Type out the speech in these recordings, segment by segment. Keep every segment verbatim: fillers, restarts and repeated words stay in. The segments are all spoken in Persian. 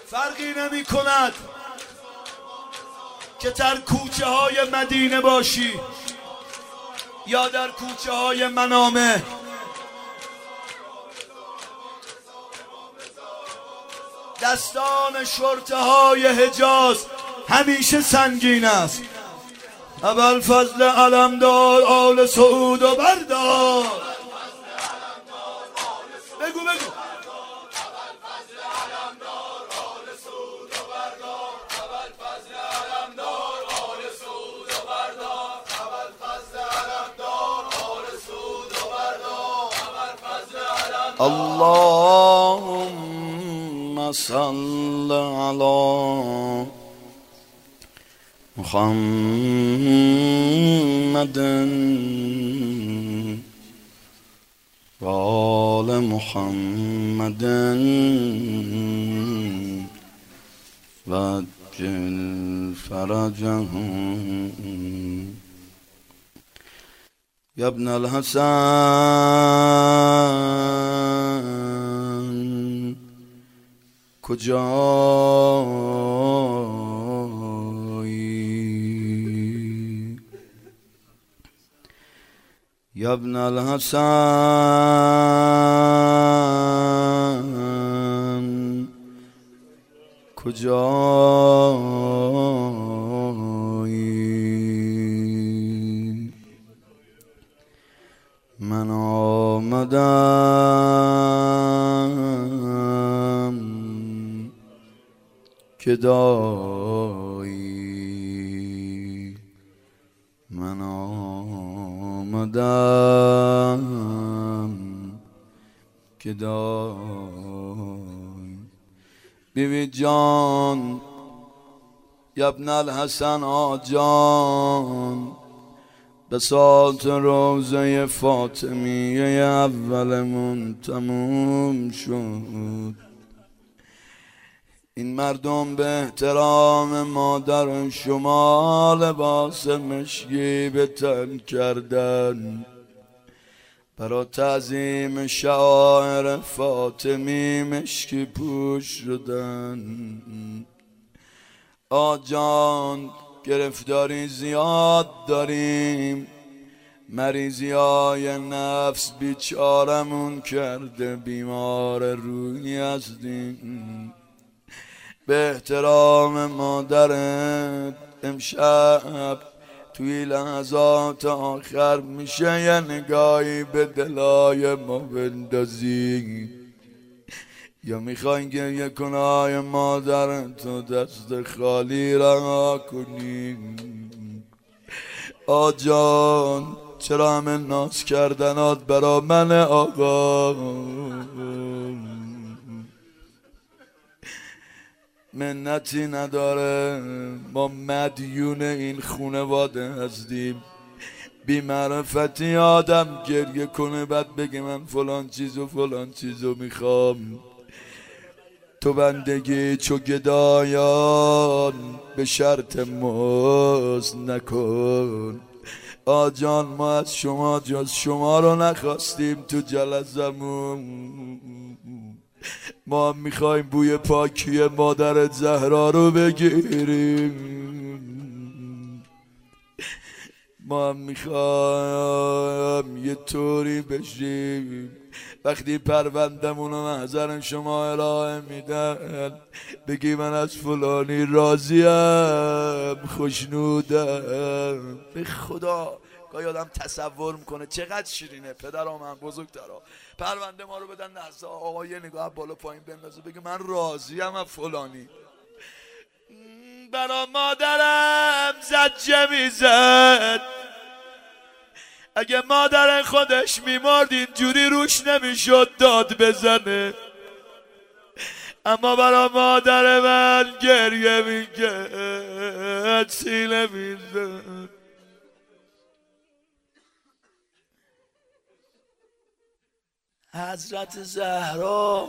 فرقی نمی کند که در کوچه های مدینه باشی یا در کوچه های منامه. دستان شرطه های حجاز همیشه سنگین است. ابوالفضل علمدار آل سعود و بردار. بگو بگو. اللهم صل على محمد و آل محمد و عجل فرجهم. یا ابن الحسن کجایی؟ یا ابن الحسن کجایی؟ من آمدم که دایی، من آمدم که دایی. بیبی جان یا ابن الحسن آجان، بساط روزه فاطمیه اولمون تموم شد. این مردم به احترام مادر شما لباس مشکی به تن کردن، برای تعظیم شعائر فاطمی مشکی پوش شدن. آجان گرفتاری زیاد داریم، مریضی های نفس بیچارمون کرده، بیمار روحی هستیم. به احترام مادرت امشب توی لحظات آخر میشه یه نگاهی به دلای ما بندازی، یا میخواین گریه کنای مادرت و دست خالی رها کنی؟ آجان چرا همه ناز کردنات برا من آقا؟ منتی نداره، ما مدیون این خونواده هستیم. بی معرفتی آدم گریه کنه بعد بگه من فلان چیز و فلان چیزو میخوام. تو بندگی چو گدایان به شرط مزد نکن. آجان ما از شما جز شما رو نخواستیم تو جلسمون. ما میخوایم بوی پاکی مادر زهرا رو بگیریم. ما میخوایم یه طوری بشیم وقتی پروندمون رو محضر شما ارائه میدن بگی من از فلانی راضیم، خوشنودم. به خدا گاهی آدم تصور میکنه چقدر شیرینه. پدرام من بزرگترا پرونده ما رو بدن دست آقا، یه نگاه بالا پایین بندازه بگه من راضیم از فلانی. برا مادرم زجه میزد، اگه مادر خودش میمرد اینجوری روش نمیشد داد بزنه، اما برا مادر من گریه میکرد، سینه میزد. حضرت زهرا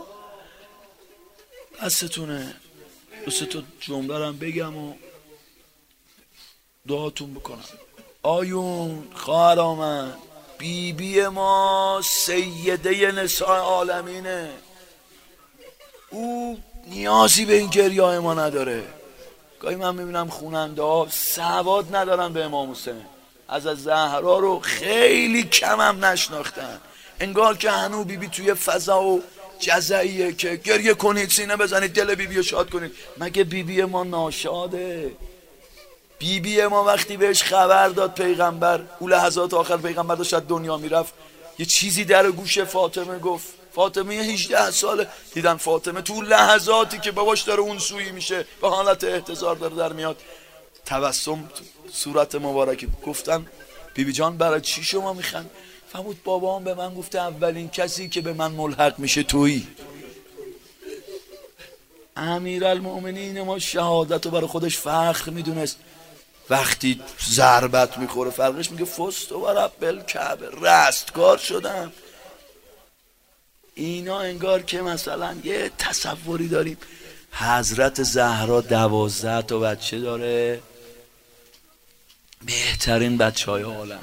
دستتونه، دو سه تا جمله رو بگم و دعاتون بکنم. آیون خواهر آمد، بی بی ما سیده نساء عالمینه. او نیازی به این گریه های ما نداره. گاهی من میبینم خواننده ها سواد ندارن به امام حسین، از از زهرا رو خیلی کم هم نشناختن، انگار که هنو بی بی توی فضا و جزعیه که گریه کنید، سینه بزنید، دل بی بی رو شاد کنید. مگه بی بی ما ناشاده؟ بی بی ما وقتی بهش خبر داد پیغمبر، اون لحظات آخر پیغمبر داشت دنیا میرفت، یه چیزی در گوش فاطمه گفت. فاطمه هجده ساله، دیدن فاطمه تو لحظاتی که باباش داره اون سویی میشه، به حالت احتضار داره در میاد، تبسم صورت مبارکی. گفتن بی بی جان برای چی شما میخند؟ فرمود بابام به من گفته اولین کسی که به من ملحق میشه تویی. امیرالمؤمنین ما شهادت رو برای خودش فخر میدونست، وقتی ضربت میخوره فرقش میگه فست و رب الکعبه، رستگار شدم. اینا انگار که مثلا یه تصوری داریم حضرت زهرا دوازده تا بچه داره، بهترین بچه های عالم.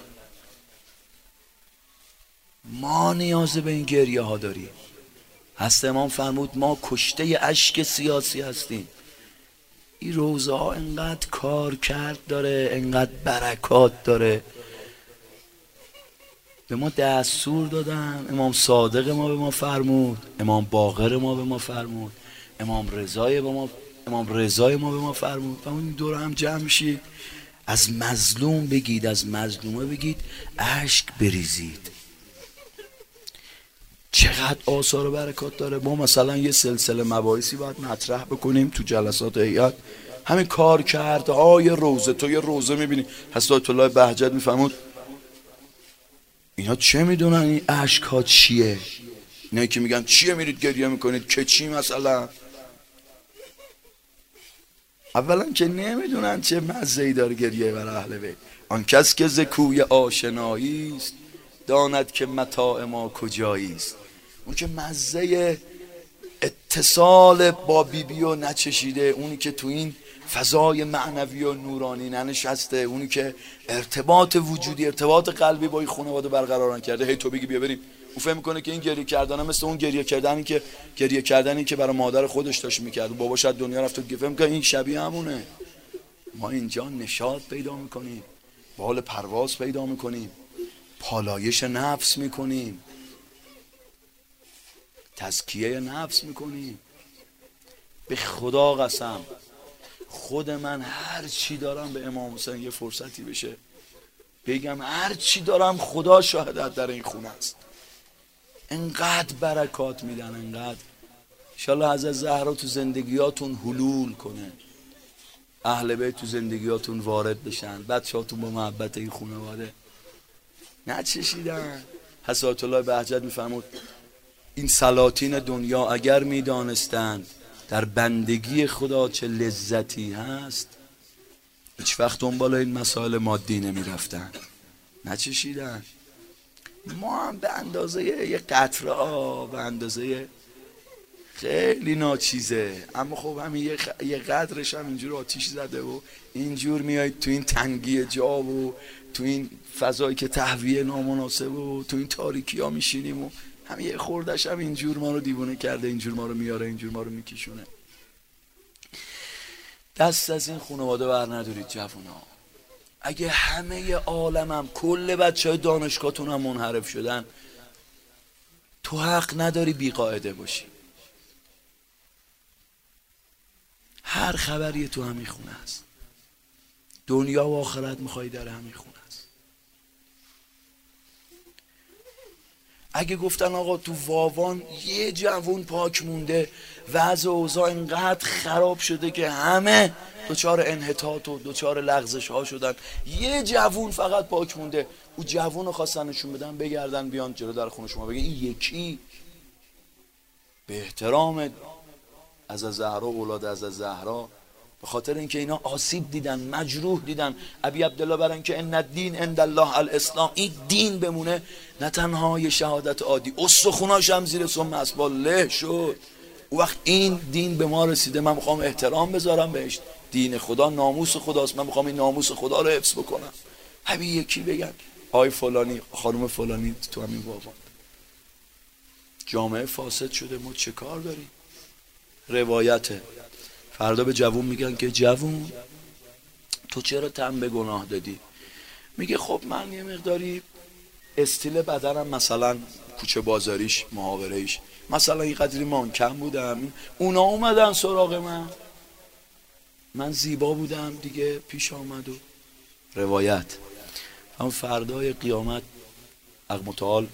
ما نیاز به این گریه ها داریم. هست امام فرمود ما کشته اشک سیاسی هستیم. این روزه ها انقدر کار کرد داره، انقدر برکات داره. به ما دستور دادن، امام صادق ما به ما فرمود، امام باقر ما به ما فرمود، امام رضای به ما امام رضای ما به ما فرمود. فرمود دور هم جمع شید، از مظلوم بگید، از مظلومه بگید، اشک بریزید. چقدر آثار و برکات داره. ما مثلا یه سلسله مباحثی باید مطرح بکنیم تو جلسات هیئت، همین کار کرده های روزه. تو یه روزه میبینی، حضرت الله بهجت میفهمود اینا چه میدونن این اشک ها چیه؟ اینا که میگن چیه میرید گریه میکنید که چی مثلا؟ اولا که نمیدونن چه مزه‌ای داره گریه برای اهل بیت. آن کس که ز کوی آشنایی است داند که متاع ما کجایی است. اون که مزه اتصال با بیبی و نچشیده، اونی که تو این فضای معنوی و نورانی ننشسته، اونی که ارتباط وجودی، ارتباط قلبی با این خانواده برقرار نکرده، هی تو بگی بیا بریم، اون فهم میکنه که این گریه کردن مثل اون گریه کردنی که گریه کردنی که برای مادر خودش داشت میکرد، بابا شاید دنیا رفت و فهم میکنه این شبیه همونه. ما اینجا نشاط پیدا میکنیم، بال پرواز پیدا میکنیم، پالایش نفس میکنیم، تزکیه نفس میکنیم. به خدا قسم خود من هر چی دارم به امام حسین یه فرصتی بشه بگم هر چی دارم خدا شاهدت در این خونه است. انقدر برکات میدن، انقدر. انشالله حضرت زهرا تو زندگیاتون حلول کنه، اهل بیت تو زندگیاتون وارد بشن، بچه‌هاتون با محبت این خانواده نچشیدن. حضرت الله بهجت میفرمود این سلاطین دنیا اگر میدانستند در بندگی خدا چه لذتی هست، هیچ وقت دنبال این مسائل مادی نمیرفتن، نچشیدن. ما هم به اندازه یه قطره آب، به اندازه خیلی ناچیزه، اما خب همین یه, خ... یه قدرش هم اینجور آتیش زده و اینجور میایید تو این تنگی جا و تو این فضایی که تهویه نامناسب و تو این تاریکی ها میشینیم و همین یه خوردش هم اینجور ما رو دیوونه کرده، اینجور ما رو میاره، اینجور ما رو میکشونه. دست از این خانواده بر ندارید جوونا. اگه همه عالمم کل بچه های دانشگاهتون هم منحرف شدن، تو حق نداری بی قاعده باشی. هر خبری تو همین خونه است، دنیا و آخرت میخوای در همین خونه است. اگه گفتن آقا تو واوان یه جوون پاک مونده، وضع و اوضاع اینقدر خراب شده که همه دوچار انحطاط و دوچار لغزش ها شدن، یه جوون فقط پاک مونده، او جوون رو خواستن نشون بدن، بگردن بیان جلو در خونه شما بگن این یکی. به احترام از زهرا، اولاد از زهرا، به خاطر اینکه اینا آسیب دیدن، مجروح دیدن. ابی عبدالله برن که ان الدین عند الله الاسلام، این دین بمونه نه تنها یه شهادت عادی، استخوناش هم زیر سم اسبال له شد. او وقت این دین به ما رسیده، من میخوام احترام بذارم بهش. دین خدا ناموس خداست، من میخوام این ناموس خدا رو حفظ بکنم. همین یکی بگن آی فلانی، خانم فلانی تو همین واقعا جامعه فاسد شده، ما چه کار داریم؟ روایته. فردا به جوون میگن که جوون تو چرا تن به گناه دادی؟ میگه خب من یه مقداری استیل بدنم مثلا کوچه بازاریش محاورهیش مثلا یه قدری مانکم بودم، اونا اومدن سراغ من، من زیبا بودم دیگه پیش آمد. و روایت. اما فردای قیامت حق متعال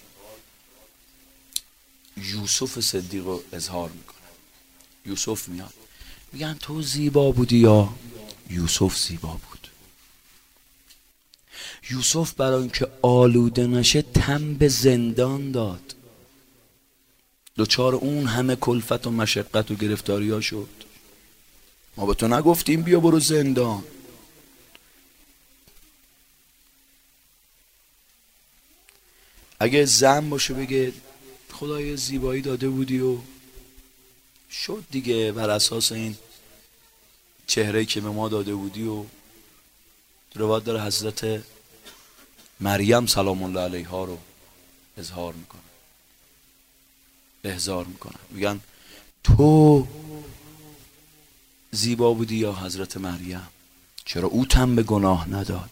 یوسف صدیق رو اظهار میکنه. یوسف میاد میگن تو زیبا بودی یا یوسف زیبا بود؟ یوسف برای اینکه آلوده نشه تن به زندان داد، دوچار اون همه کلفت و مشقت و گرفتاری ها شد. ما به تو نگفتیم بیا برو زندان؟ اگه زن باشه بگه خدای زیبایی داده بودی و شد دیگه، بر اساس این چهره‌ای که به ما داده بودی. و روایت داره حضرت مریم سلام الله علیها رو اظهار میکنه، احضار میکنه، میگن تو زیبا بودی یا حضرت مریم؟ چرا او تن به گناه نداد؟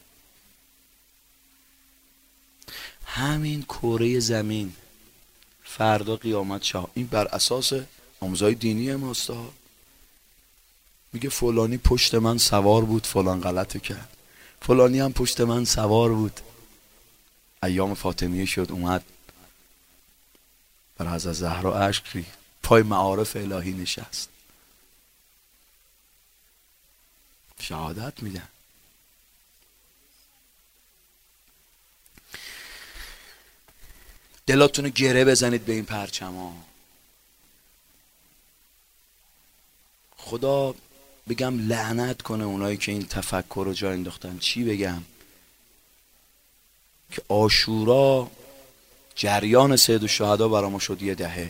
همین کره زمین فردا قیامت شاه، این بر اساس آموزهای دینی ماست. میگه فلانی پشت من سوار بود فلان غلطو کرد، فلانی هم پشت من سوار بود ایام فاطمیه شد اومد بر حضرت زهرا اشک ریخت، پای معارف الهی نشست، شهادت میدن. دلاتونو گره بزنید به این پرچما. خدا بگم لعنت کنه اونایی که این تفکر رو جا انداختن. چی بگم که عاشورا جریان سید الشهدا برا ما شد یه دهه.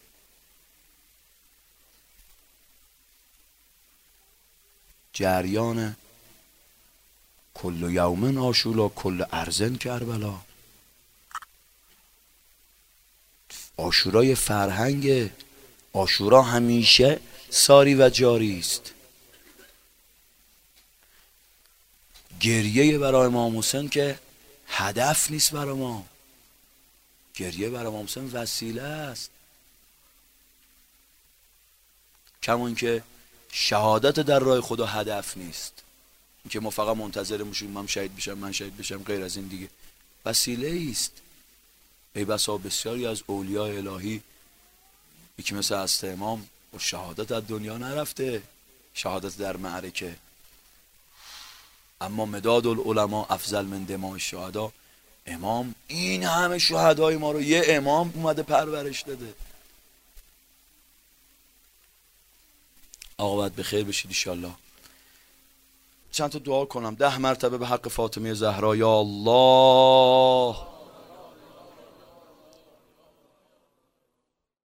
جریان کل یومن عاشورا کل ارزن کربلا. عاشورای فرهنگ، عاشورا همیشه ساری و جاری است. گریه برای امام حسین که هدف نیست برای ما، گریه برای امام حسین وسیله است. کمان که شهادت در راه خدا هدف نیست، اینکه ما فقط منتظر میشیم من شهید بشم من شهید بشم، غیر از این دیگه وسیله است. ای بسا بسیاری از اولیاء الهی یکی مثل حضرت امام و شهادت از دنیا نرفته، شهادت در معرکه، اما مداد العلماء افضل من دماء الشهدا. امام این همه شهدای ما رو یه امام اومده پرورش داده. عاقبت به خیر بشید ان شاء الله. چند تا دعا کنم، ده مرتبه به حق فاطمه زهرا. یا الله